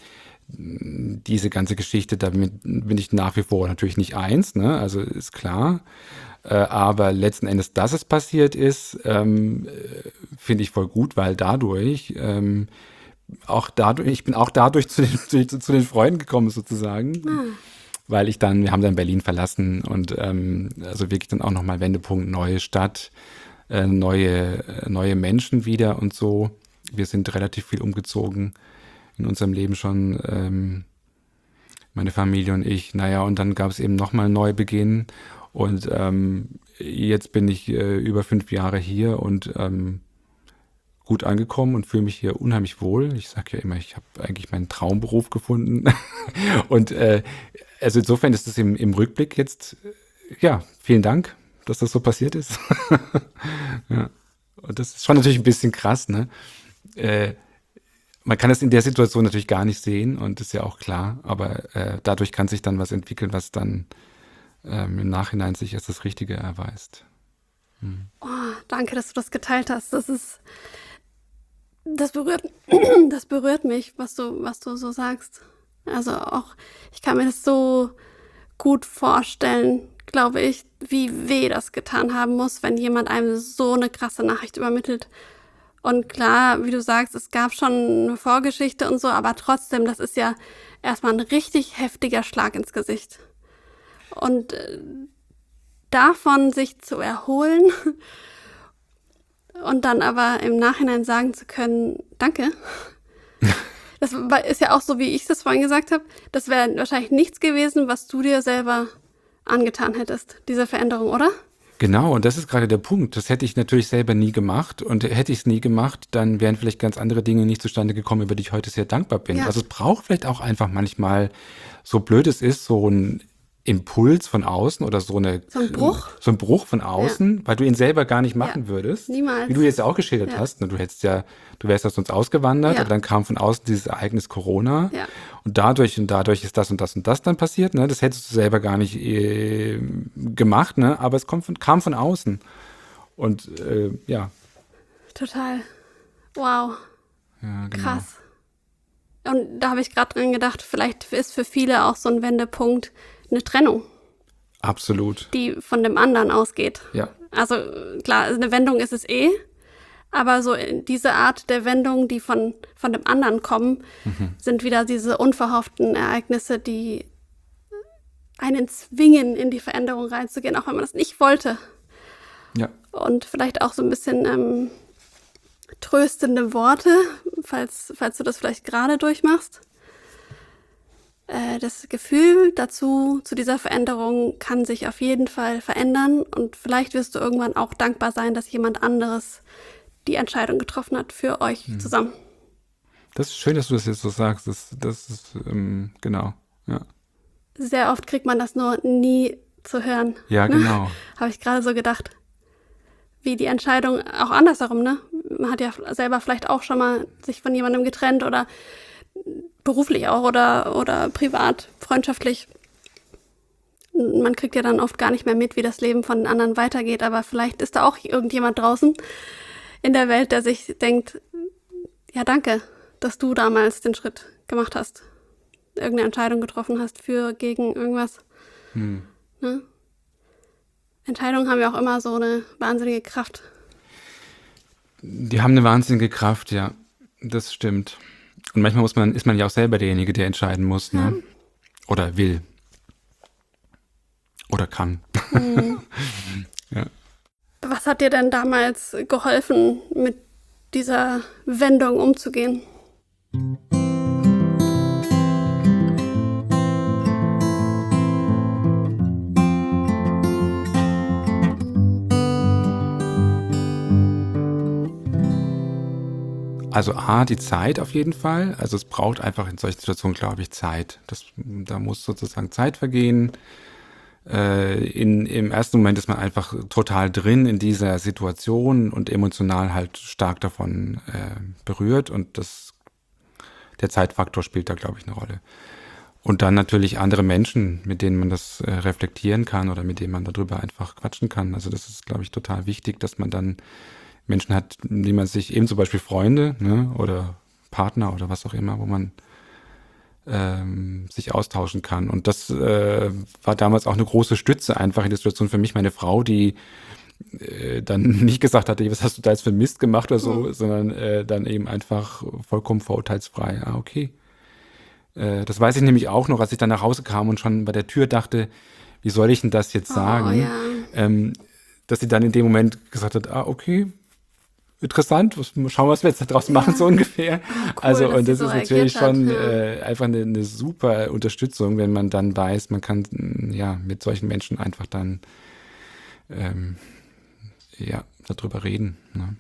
diese ganze Geschichte, damit bin ich nach wie vor natürlich nicht eins, ne? Also ist klar. Äh, aber letzten Endes, dass es passiert ist, ähm, äh, finde ich voll gut, weil dadurch ähm, auch dadurch, ich bin auch dadurch zu den, zu, zu den Freunden gekommen sozusagen, Ah. weil ich dann, wir haben dann Berlin verlassen und ähm, also wirklich dann auch nochmal Wendepunkt, neue Stadt, äh, neue, äh, neue Menschen wieder und so. Wir sind relativ viel umgezogen in unserem Leben schon, ähm, meine Familie und ich. Naja, und dann gab es eben nochmal einen Neubeginn und ähm, jetzt bin ich äh, über fünf Jahre hier und ähm, gut angekommen und fühle mich hier unheimlich wohl. Ich sage ja immer, ich habe eigentlich meinen Traumberuf gefunden. Und äh, also insofern ist es im, im Rückblick jetzt, äh, ja, vielen Dank, dass das so passiert ist. Ja. Und das ist schon natürlich ein bisschen krass, ne? Äh, man kann es in der Situation natürlich gar nicht sehen und ist ja auch klar, aber äh, dadurch kann sich dann was entwickeln, was dann ähm, im Nachhinein sich als das Richtige erweist. Oh, danke, dass du das geteilt hast. Das ist, das berührt, das berührt mich, was du, was du so sagst. Also auch, ich kann mir das so gut vorstellen, glaube ich, wie weh das getan haben muss, wenn jemand einem so eine krasse Nachricht übermittelt. Und klar, wie du sagst, es gab schon eine Vorgeschichte und so, aber trotzdem, das ist ja erstmal ein richtig heftiger Schlag ins Gesicht. Und äh, davon sich zu erholen und dann aber im Nachhinein sagen zu können, danke. Das war- ist ja auch so, wie ich das vorhin gesagt habe. Das wäre wahrscheinlich nichts gewesen, was du dir selber angetan hättest, diese Veränderung, oder? Genau, und das ist gerade der Punkt. Das hätte ich natürlich selber nie gemacht. Und hätte ich es nie gemacht, dann wären vielleicht ganz andere Dinge nicht zustande gekommen, über die ich heute sehr dankbar bin. Ja. Also es braucht vielleicht auch einfach manchmal, so blöd es ist, so ein Impuls von außen oder so eine So ein Bruch? so ein Bruch von außen, weil du ihn selber gar nicht machen Ja. würdest. Niemals. Wie du jetzt ja auch geschildert Ja. hast. Ne? Du hättest ja, du wärst ja sonst ausgewandert, Ja. aber dann kam von außen dieses Ereignis Corona. Ja. Und dadurch und dadurch ist das und das und das dann passiert. Ne? Das hättest du selber gar nicht äh, gemacht, ne? Aber es kommt von, kam von außen. Und äh, ja. Total. Wow. ja genau. Krass. Und da habe ich gerade dran gedacht, vielleicht ist für viele auch so ein Wendepunkt eine Trennung, Absolut. die von dem anderen ausgeht. Ja. Also klar, eine Wendung ist es eh, aber so in diese Art der Wendung, die von, von dem anderen kommen, Mhm. sind wieder diese unverhofften Ereignisse, die einen zwingen, in die Veränderung reinzugehen, auch wenn man das nicht wollte. Ja. Und vielleicht auch so ein bisschen ähm, tröstende Worte, falls, falls du das vielleicht gerade durchmachst. Äh, das Gefühl dazu, zu dieser Veränderung, kann sich auf jeden Fall verändern. Und vielleicht wirst du irgendwann auch dankbar sein, dass jemand anderes die Entscheidung getroffen hat für euch Mhm. zusammen. Das ist schön, dass du das jetzt so sagst. Das, das ist, ähm, genau. Ja, Sehr oft kriegt man das nur nie zu hören. ja ne? genau. Habe ich gerade so gedacht. Wie die Entscheidung auch andersherum, ne? Man hat ja selber vielleicht auch schon mal sich von jemandem getrennt oder beruflich auch oder, oder privat, freundschaftlich. Man kriegt ja dann oft gar nicht mehr mit, wie das Leben von den anderen weitergeht, aber vielleicht ist da auch irgendjemand draußen in der Welt, der sich denkt, ja danke, dass du damals den Schritt gemacht hast, irgendeine Entscheidung getroffen hast für, gegen irgendwas. Hm. Ne? Entscheidungen haben ja auch immer so eine wahnsinnige Kraft. Die haben eine wahnsinnige Kraft, ja. Das stimmt. Und manchmal muss man, ist man ja auch selber derjenige, der entscheiden muss, ne? Ja. Oder will. Oder kann. Mhm. Ja. Was hat dir denn damals geholfen, mit dieser Wendung umzugehen? Also A, die Zeit auf jeden Fall. Also es braucht einfach in solchen Situationen, glaube ich, Zeit. Das, da muss sozusagen Zeit vergehen. Äh, in, im ersten Moment ist man einfach total drin in dieser Situation und emotional halt stark davon äh, berührt. Und das, der Zeitfaktor spielt da, glaube ich, eine Rolle. Und dann natürlich andere Menschen, mit denen man das äh, reflektieren kann oder mit denen man darüber einfach quatschen kann. Also das ist, glaube ich, total wichtig, dass man dann Menschen hat, die man sich eben zum Beispiel Freunde, ne, oder Partner oder was auch immer, wo man ähm, sich austauschen kann. Und das äh, war damals auch eine große Stütze einfach in der Situation für mich, meine Frau, die äh, dann nicht gesagt hatte, was hast du da jetzt für Mist gemacht oder so, mhm. sondern äh, dann eben einfach vollkommen vorurteilsfrei. Ah, okay. Äh, das weiß ich nämlich auch noch, als ich dann nach Hause kam und schon bei der Tür dachte, wie soll ich denn das jetzt sagen? Oh, ja. ähm, dass sie dann in dem Moment gesagt hat, ah, okay, interessant, was, schauen, was wir jetzt daraus machen, ja. so ungefähr. Cool, also, und das so ist natürlich schon hat, ja. äh, einfach eine, eine super Unterstützung, wenn man dann weiß, man kann ja mit solchen Menschen einfach dann ähm, ja, darüber reden. Ne?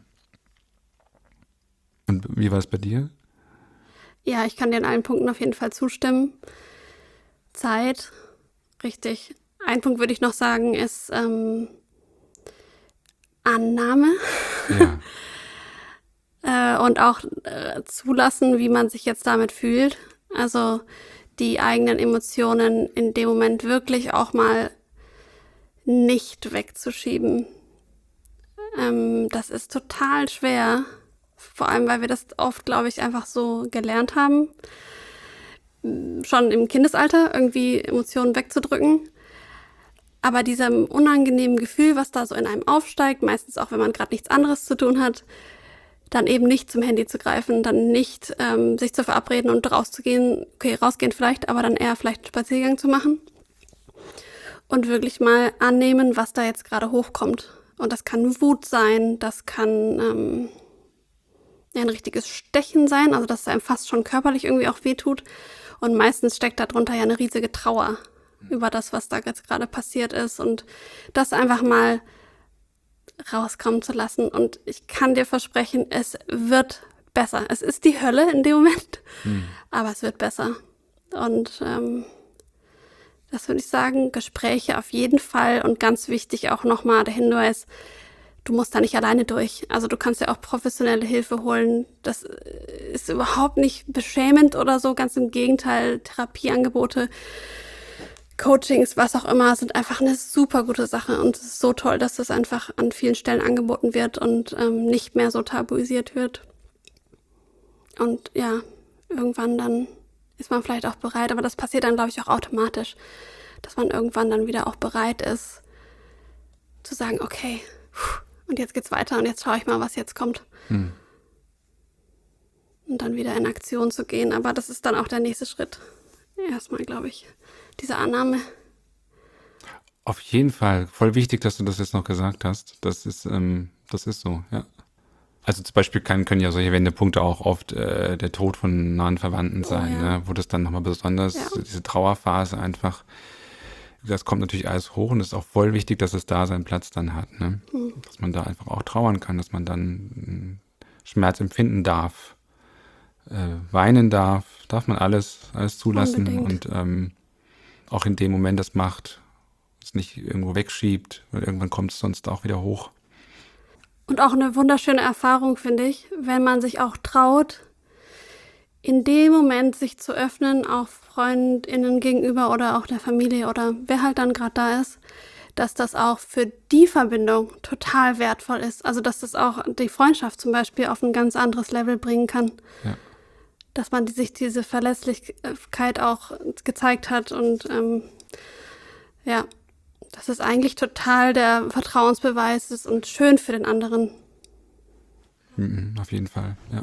Und wie war es bei dir? Ja, ich kann dir in allen Punkten auf jeden Fall zustimmen. Zeit, richtig. Ein Punkt würde ich noch sagen, ist ähm, Annahme. Ja. äh, und auch äh, zulassen, wie man sich jetzt damit fühlt. Also die eigenen Emotionen in dem Moment wirklich auch mal nicht wegzuschieben. Ähm, das ist total schwer. Vor allem, weil wir das oft, glaube ich, einfach so gelernt haben, schon im Kindesalter irgendwie Emotionen wegzudrücken. Aber diesem unangenehmen Gefühl, was da so in einem aufsteigt, meistens auch, wenn man gerade nichts anderes zu tun hat, dann eben nicht zum Handy zu greifen, dann nicht ähm, sich zu verabreden und rauszugehen, okay, rausgehen vielleicht, aber dann eher vielleicht einen Spaziergang zu machen und wirklich mal annehmen, was da jetzt gerade hochkommt. Und das kann Wut sein, das kann ähm, ja, ein richtiges Stechen sein, also dass es einem fast schon körperlich irgendwie auch wehtut. Und meistens steckt darunter ja eine riesige Trauer über das, was da jetzt gerade passiert ist. Und das einfach mal rauskommen zu lassen. Und ich kann dir versprechen, es wird besser. Es ist die Hölle in dem Moment, hm. aber es wird besser. Und ähm, das würde ich sagen, Gespräche auf jeden Fall. Und ganz wichtig auch nochmal der Hinweis, du musst da nicht alleine durch. Also du kannst ja auch professionelle Hilfe holen. Das ist überhaupt nicht beschämend oder so. Ganz im Gegenteil, Therapieangebote, Coachings, was auch immer, sind einfach eine super gute Sache. Und es ist so toll, dass das einfach an vielen Stellen angeboten wird und ähm, nicht mehr so tabuisiert wird. Und ja, irgendwann dann ist man vielleicht auch bereit. Aber das passiert dann, glaube ich, auch automatisch. Dass man irgendwann dann wieder auch bereit ist, zu sagen, okay, und jetzt geht's weiter und jetzt schaue ich mal, was jetzt kommt. Hm. Und dann wieder in Aktion zu gehen. Aber das ist dann auch der nächste Schritt. Erstmal, glaube ich, diese Annahme. Auf jeden Fall. Voll wichtig, dass du das jetzt noch gesagt hast. Das ist, ähm, das ist so, ja. Also zum Beispiel kann, können ja solche Wendepunkte auch oft äh, der Tod von nahen Verwandten sein, oh, ja. ne? Wo das dann nochmal besonders, ja. diese Trauerphase einfach, das kommt natürlich alles hoch und es ist auch voll wichtig, dass es da seinen Platz dann hat, ne? Hm. Dass man da einfach auch trauern kann, dass man dann Schmerz empfinden darf, äh, weinen darf, darf man alles, alles zulassen. Unbedingt. Und ähm, auch in dem Moment das macht, es nicht irgendwo wegschiebt, weil irgendwann kommt es sonst auch wieder hoch. Und auch eine wunderschöne Erfahrung, finde ich, wenn man sich auch traut, in dem Moment sich zu öffnen, auch FreundInnen gegenüber oder auch der Familie oder wer halt dann gerade da ist, dass das auch für die Verbindung total wertvoll ist. Also dass das auch die Freundschaft zum Beispiel auf ein ganz anderes Level bringen kann. Ja. Dass man die, sich diese Verlässlichkeit auch gezeigt hat und ähm, ja, dass es eigentlich total der Vertrauensbeweis ist und schön für den anderen. Mhm, auf jeden Fall, ja.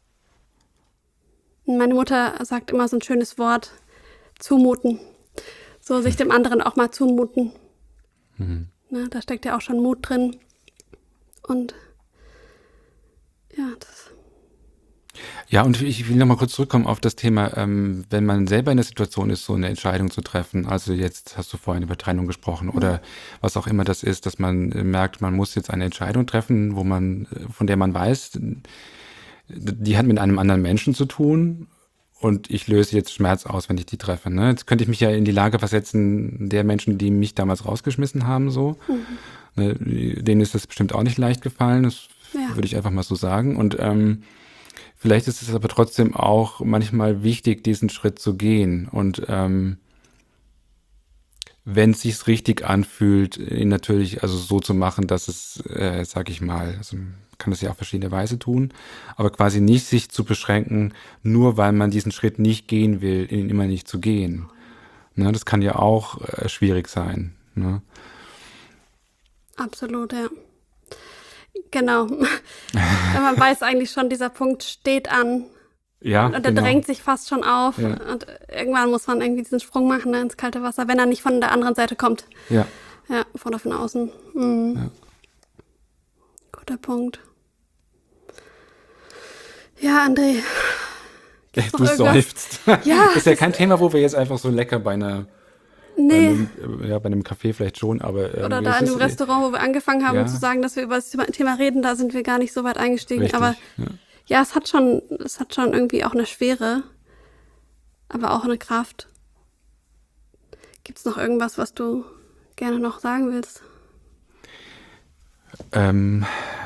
Meine Mutter sagt immer so ein schönes Wort, zumuten. So sich dem anderen auch mal zumuten. Mhm. Na, da steckt ja auch schon Mut drin. Und ja, das... Ja, und ich will nochmal kurz zurückkommen auf das Thema, ähm, wenn man selber in der Situation ist, so eine Entscheidung zu treffen. Also jetzt hast du vorhin über Trennung gesprochen mhm. oder was auch immer das ist, dass man merkt, man muss jetzt eine Entscheidung treffen, wo man, von der man weiß, die hat mit einem anderen Menschen zu tun und ich löse jetzt Schmerz aus, wenn ich die treffe. Ne? Jetzt könnte ich mich ja in die Lage versetzen, der Menschen, die mich damals rausgeschmissen haben, so. Mhm. Ne, denen ist das bestimmt auch nicht leicht gefallen, das ja. würde ich einfach mal so sagen. Und ähm, vielleicht ist es aber trotzdem auch manchmal wichtig, diesen Schritt zu gehen. Und ähm, wenn es sich richtig anfühlt, ihn natürlich also so zu machen, dass es, äh, sag ich mal, also man kann das ja auf verschiedene Weise tun, aber quasi nicht sich zu beschränken, nur weil man diesen Schritt nicht gehen will, ihn immer nicht zu gehen. Ne, das kann ja auch äh, schwierig sein. Ne? Absolut, ja. Genau. Man weiß eigentlich schon, dieser Punkt steht an. Ja, und der genau. drängt sich fast schon auf. Ja. Und irgendwann muss man irgendwie diesen Sprung machen, ne, ins kalte Wasser, wenn er nicht von der anderen Seite kommt. Ja. Ja, von oder von außen. Mhm. Ja. Guter Punkt. Ja, André. Ja, du seufzt. Ja. Ist ja kein Thema, wo wir jetzt einfach so lecker bei einer Nee. Bei einem, ja, bei einem Café vielleicht schon, aber... Oder da in einem Restaurant, wo wir angefangen haben, ja. zu sagen, dass wir über das Thema reden, da sind wir gar nicht so weit eingestiegen. Richtig, aber ja. ja, es hat schon, es hat schon irgendwie auch eine Schwere, aber auch eine Kraft. Gibt es noch irgendwas, was du gerne noch sagen willst? Ähm,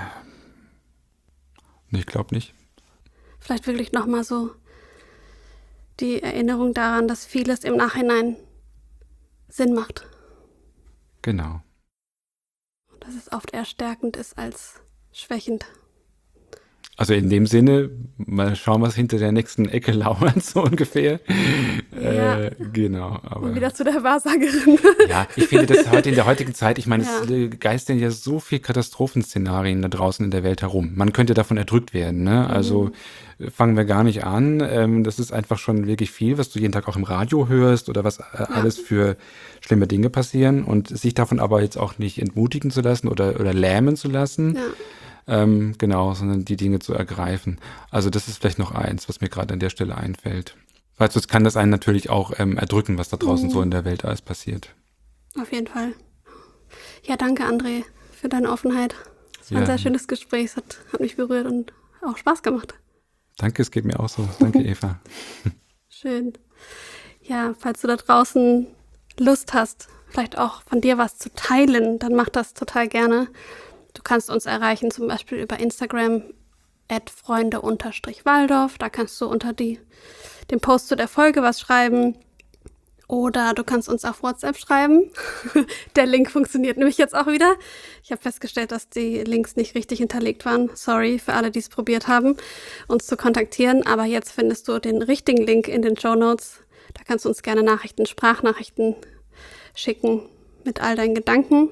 ich glaube nicht. Vielleicht wirklich nochmal so die Erinnerung daran, dass vieles im Nachhinein Sinn macht. Genau. Und dass es oft eher stärkend ist als schwächend. Also in dem Sinne, mal schauen, was hinter der nächsten Ecke lauert, so ungefähr. Ja. Äh, genau. Aber und wieder zu der Wahrsagerin. Ja, ich finde das heute in der heutigen Zeit, ich meine, Ja. es geistern ja so viel Katastrophenszenarien da draußen in der Welt herum. Man könnte davon erdrückt werden, ne? Also Mhm. fangen wir gar nicht an. Ähm, das ist einfach schon wirklich viel, was du jeden Tag auch im Radio hörst oder was äh, alles für schlimme Dinge passieren und sich davon aber jetzt auch nicht entmutigen zu lassen oder, oder lähmen zu lassen. Ja. Ähm, genau, sondern die Dinge zu ergreifen. Also das ist vielleicht noch eins, was mir gerade an der Stelle einfällt. Weil sonst kann das einen natürlich auch ähm, erdrücken, was da draußen mhm. so in der Welt alles passiert. Auf jeden Fall. Ja, danke, André, für deine Offenheit. Es war ein Ja. sehr schönes Gespräch. Es hat, hat mich berührt und auch Spaß gemacht. Danke, es geht mir auch so. Danke, Eva. Schön. Ja, falls du da draußen Lust hast, vielleicht auch von dir was zu teilen, dann mach das total gerne. Du kannst uns erreichen, zum Beispiel über Instagram at freunde-waldorf. Da kannst du unter die, dem Post zu der Folge was schreiben. Oder du kannst uns auf WhatsApp schreiben. Der Link funktioniert nämlich jetzt auch wieder. Ich habe festgestellt, dass die Links nicht richtig hinterlegt waren. Sorry für alle, die es probiert haben, uns zu kontaktieren. Aber jetzt findest du den richtigen Link in den Shownotes. Da kannst du uns gerne Nachrichten, Sprachnachrichten schicken mit all deinen Gedanken.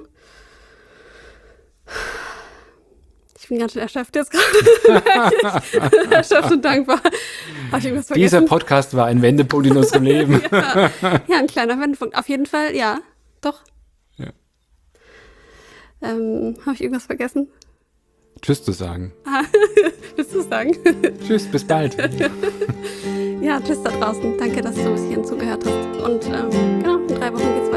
Ich bin ganz schön erschöpft jetzt gerade. Erschöpft und dankbar. Habe ich irgendwas vergessen? Dieser Podcast war ein Wendepunkt in unserem Leben. ja. ja, ein kleiner Wendepunkt. Auf jeden Fall, ja. Doch. Ja. Ähm, Habe ich irgendwas vergessen? Tschüss zu sagen. Willst du es sagen? Tschüss, bis bald. Ja, tschüss da draußen. Danke, dass du bis hierhin zugehört hast. Und ähm, genau, in drei Wochen geht's weiter.